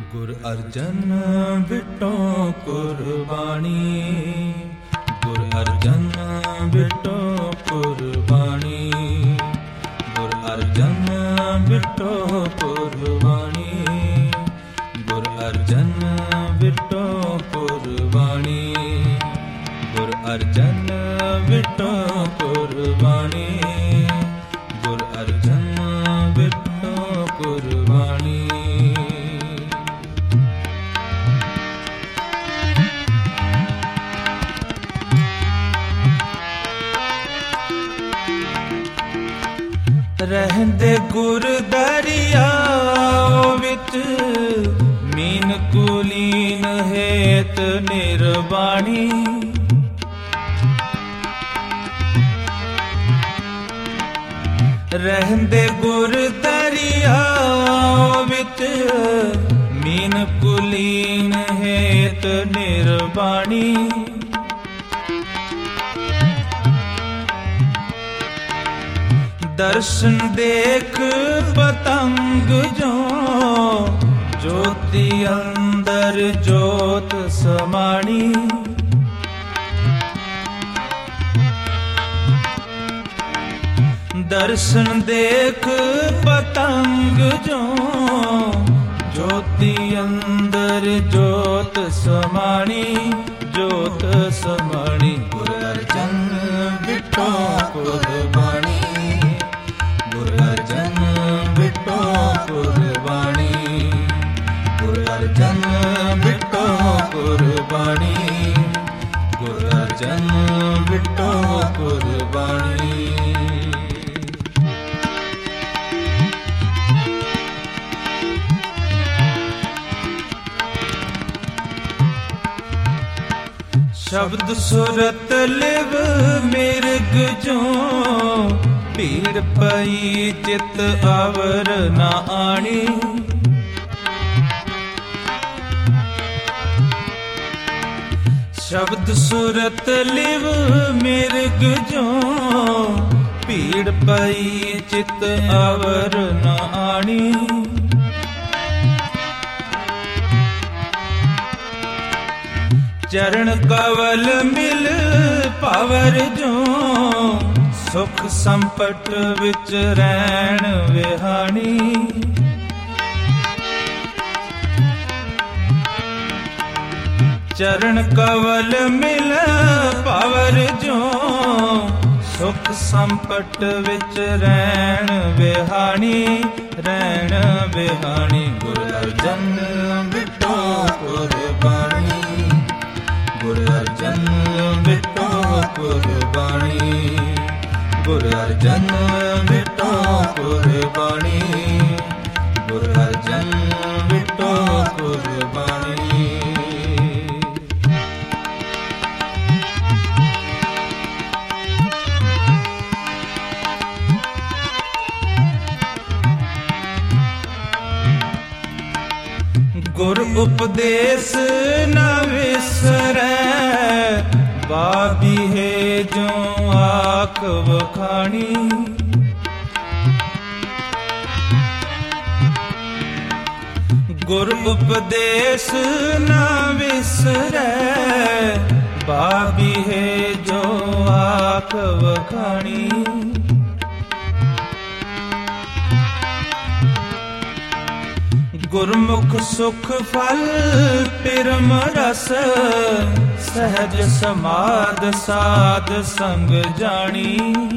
ਗੁਰ ਅਰਜਨ ਬਿਟੋ ਕੁਰਬਾਨੀ, ਗੁਰ ਅਰਜਨ ਬਿਟੋ ਕੁਰਬਾਨੀ, ਗੁਰ ਅਰਜਨ ਬਿਟੋ ਕੁਰਬਾਨੀ, ਗੁਰ ਅਰਜਨ ਬਿਟੋ ਕੁਰਬਾਨੀ, ਗੁਰ ਅਰਜਨ ਬਿਟੋ ਕੁਰਬਾਨੀ, ਗੁਰ ਅਰਜਨ ਬਿਟੋ ਕੁਰਬਾਨੀ। ਰਹਿੰਦੇ ਗੁਰ ਦਰਿਆਓ ਵਿੱਚ, ਮੀਨ ਕੁਲੀਨ ਹੇਤ ਨਿਰਬਾਣੀ, ਰਹਿੰਦੇ ਗੁਰ ਦਰਿਆਓ ਵਿੱਚ, ਮੀਨ ਕੁਲੀਨ ਹੇਤ ਨਿਰਬਾਣੀ। ਦਰਸ਼ਨ ਦੇਖ ਪਤੰਗ ਜੋ, ਜੋਤੀ ਅੰਦਰ ਜੋਤ ਸਮਾਣੀ। ਦਰਸ਼ਨ ਦੇਖ ਪਤੰਗ ਜੋ, ਜੋਤੀ ਅੰਦਰ ਜੋਤ ਸਮਾਣੀ, ਜੋਤ ਸਮਾਣੀ। ਗੁਰ ਅਰਜਨ ਬਿਟੋ ਕੁਰਬਾਨੀ, ਗੁਰ ਅਰਜਨ ਬਿਟੋ ਕੁਰਬਾਨੀ, ਗੁਰ ਅਰਜਨ ਬਿਟੋ ਕੁਰਬਾਨੀ, ਗੁਰ ਅਰਜਨ ਬਿਟੋ ਕੁਰਬਾਨੀ। ਸ਼ਬਦ ਸੁਰਤ ਲਿਵ ਮਿਰਗ ਜੋ, ਭੀੜ ਪਈ ਚਿਤ ਆਵਰ ਨਾ ਆਣੀ। ਸ਼ਬਦ ਸੁਰਤ ਲਿਵ ਮਿਰਗ ਜੋ, ਭੀੜ ਪਈ ਚਿਤ ਆਵਰ ਨਾ ਆਣੀ। ਚਰਨ ਕਵਲ ਮਿਲ ਪਾਵਰ ਜੋ, ਸੁਖ ਸੰਪਟ ਵਿੱਚ ਰਹਿਣ ਵਿਹਾਣੀ। ਚਰਨ ਕਵਲ ਮਿਲ ਪਾਵਰ ਜੋ, ਸੁਖ ਸੰਪਟ ਵਿੱਚ ਰਹਿਣ ਵਿਹਾਣੀ, ਰਹਿਣ ਵਿਹਾਣੀ। ਗੁਰ ਅਰਜਨ ਬਿਟੋ ਕੁਰਬਾਨੀ, ਗੁਰ ਅਰਜਨ ਬਿਟੋ ਕੁਰਬਾਨੀ, ਗੁਰ ਅਰਜਨ ਬਿਟੋ ਕੁਰਬਾਨੀ, ਗੁਰ ਅਰਜਨ ਬਿਟੋ ਕੁਰਬਾਨੀ। ਗੁਰ ਉਪਦੇਸ ਨ ਵਿਸਰੈ, ਬਾਬੀਹੇ ਜੋ ਆਖ ਵਖਾਣੀ। ਗੁਰ ਉਪਦੇਸ ਨ ਵਿਸਰੈ, ਬਾਬੀਹੇ ਜੋ ਆਖ ਵਖਾਣੀ। ਗੁਰਮੁਖ ਸੁਖ ਫਲ ਪਿਰਮ ਰਸ, ਸਹਿਜ ਸਮਾਧ ਸਾਧ ਸੰਗ ਜਾਣੀ।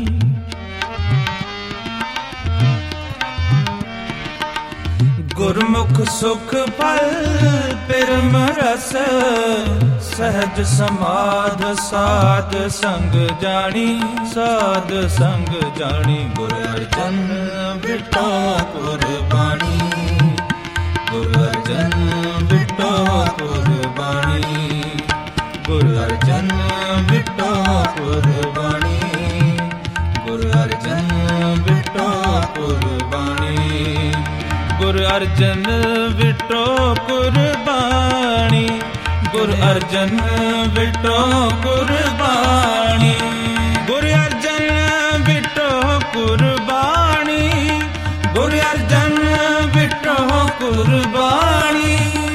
ਗੁਰਮੁਖ ਸੁਖ ਫਲ ਪਿਰਮ ਰਸ, ਸਹਿਜ ਸਮਾਧ ਸਾਧ ਸੰਗ ਜਾਣੀ, ਸਾਧ ਸੰਗ ਜਾਣੀ। ਗੁਰ ਅਰਜਨ ਬਿਟੋ ਕੁਰਬਾਨੀ, ਗੁਰ ਅਰਜਨ ਬਿਟੋ ਕੁਰਬਾਨੀ, ਗੁਰ ਅਰਜਨ ਬਿਟੋ ਕੁਰਬਾਨੀ, ਗੁਰ ਅਰਜਨ ਬਿਟੋ ਕੁਰਬਾਨੀ, ਗੁਰ ਅਰਜਨ ਬਿਟੋ ਕੁਰਬਾਨੀ, ਗੁਰ ਅਰਜਨ ਬਿਟੋ ਕੁਰਬਾਨੀ, ਗੁਰ ਅਰਜਨ ਬਿਟੋ ਕੁਰਬਾਨੀ, ਗੁਰ ਅਰਜਨ ਬਿਟੋ ਕੁਰਬਾਨੀ।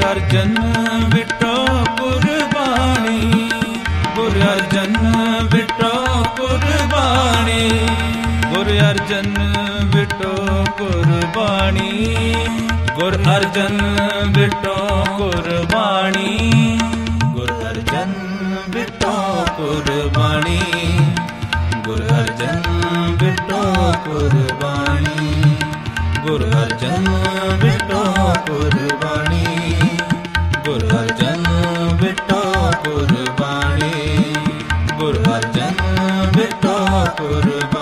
ਅਰਜਨ ਵਿਟੋ ਕੁਰਬਾਨੀ, ਗੁਰ ਅਰਜਨ ਵਿਟੋ ਕੁਰਬਾਨੀ, ਗੁਰ ਅਰਜਨ ਵਿਟੋ ਕੁਰਬਾਨੀ, ਗੁਰ ਅਰਜਨ ਵਿਟੋ ਕੁਰਬਾਨੀ, ਗੁਰ ਅਰਜਨ ਵਿਟੋ ਕੁਰਬਾਨੀ, ਗੁਰ ਅਰਜਨ ਵਿਟੋ ਕੁਰਬਾਨੀ, ਗੁਰ ਅਰਜਨ ਵਿਟੋ ਕੁਰਬਾਨੀ, ਗੁਰ ਅਰਜਨ ਵਿਟੋ ਕੁਰਬਾਨੀ, ਗੁਰ ਅਰਜਨ ਵਿਟੋ ਕੁਰਬਾਨੀ।